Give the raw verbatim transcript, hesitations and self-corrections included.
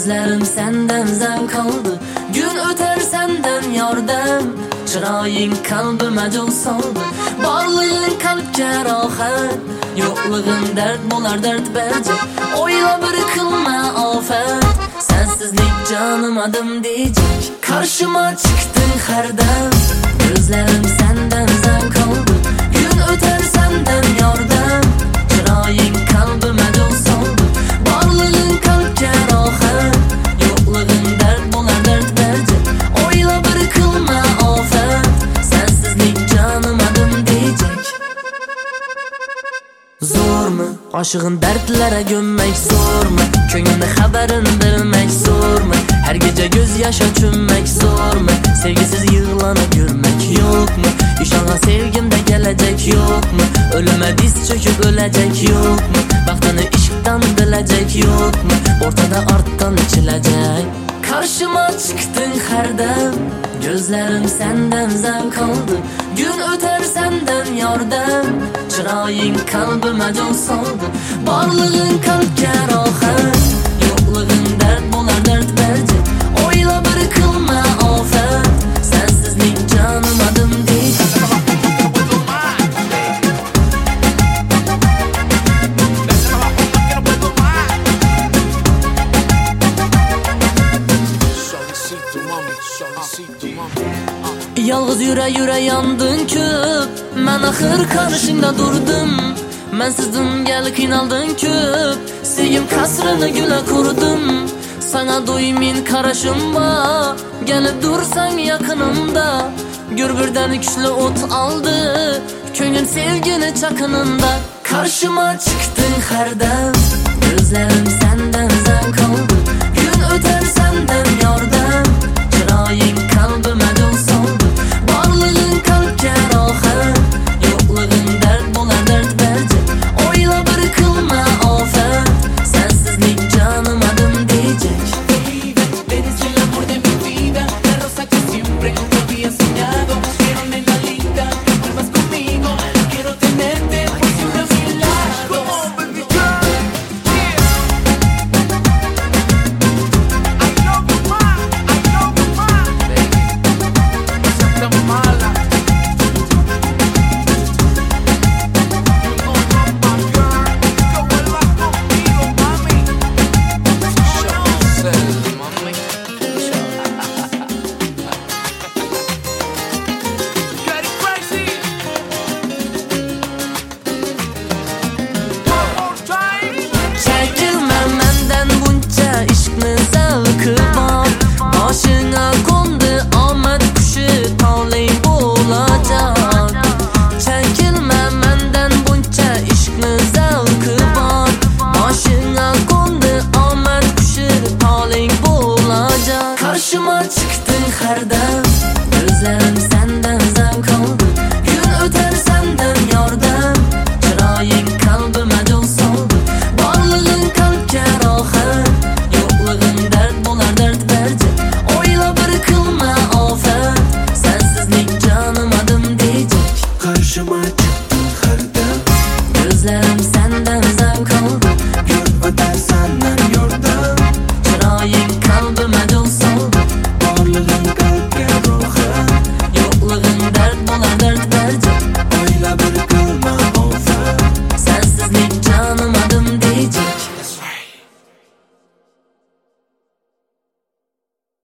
Gözlerim senden zevk aldı, gün öter senden yordam. Chiroying kalbime joy soldi, borlig'ing qalbga rohat. Yo'qlig'ing dard bo'lar dard berji, o'yla bir qilma ofat. Sensizlik canım adım diyecek, karşıma çıktın her dem. Gözlerim senden zevk aldı, gün öter senden yordam. Chiroying kalbime joy soldi, borlig'ing qalbga rohat. Yo'qlig'ing dard bo'lar dard berji, o'yla bir qilma ofat. Sensizlik canım adım diyecek. Zormu? Aşığın dertlere gömmek zormu? Könlünde haberin bilmek zormu? Her gece gözyaşa çömmek zormu? Sevgisiz yığılanı görmek yok mu? İnşallah sevgimde gelecek yok mu? Ölüme diz çöküp ölecek yok mu? Baktığını işkten bilecek yok mu? Ortada arttan içilecek. Karşıma çıktın her dem. Gözlerim senden zevk aldı, gün öter senden yordam. Chiroying kalbime joy soldi, borlig'ing qalbga rohat. Yo'qlig'ing dard bo'lar dard berji, o'yla bir qilma ofat. Sensizlik canım adım deydi. Yalğız yüre yüre yandın köp, men axir qarshingda durdum. Mensizdim gel qiynalding köp, sevgim kasrini gula qurdim. Sana do'ymin qarashimba, gelib dursang yaqinimda. Gör birdan kuchli o't oldi, ko'nglim sevgini chaqinimda. Karşıma çıktın her dem. Gözlerim senden zevk aldı, gün öter senden yordam. Chiroying kalbime joy soldi, borlig'ing qalbga rohat. Yo'qlig'ing dard bo'lar dard berji, o'yla bir qilma ofat. Sensizlik canım adım diyecek. Eres el amor de mi vida, la rosa que siempre había soñado. Quiero, nena linda, que vuelvas conmigo. Quiero tenerte por siempre a mi lado. Baby girl, yeah. I know you're mine, I know you're mine, baby. No seas tan mala. You know you're my girl, que vuelvas conmigo, mami. Show yourself, mami. Get it crazy. One more time. Çekilme menden bunca ishqni zavqi bor. Boshingga qo'ndi omad qushi, toling bo'lajak. Çekilme menden bunca ishqni zavqi bor. Boshingga qo'ndi omad qushi, toling bo'lajak. Karşıma çıktın her dem. Gözlerim senden zevk aldı, gün öter senden yordam. Chiroying kalbime joy soldi, borlig'ing qalbga rohat. Yo'qlig'ing dard bo'lar dard berji, o'yla bir qilma ofat. Sensizlik canım adım diyecek. Karşıma çıktın her dem. Gözlerim senden zevk aldı, Gün öter senden yordam. chiroying kalbime joy soldi, Borlig'ing qalbga rohat. yo'qlig'ing dard bo'lar dard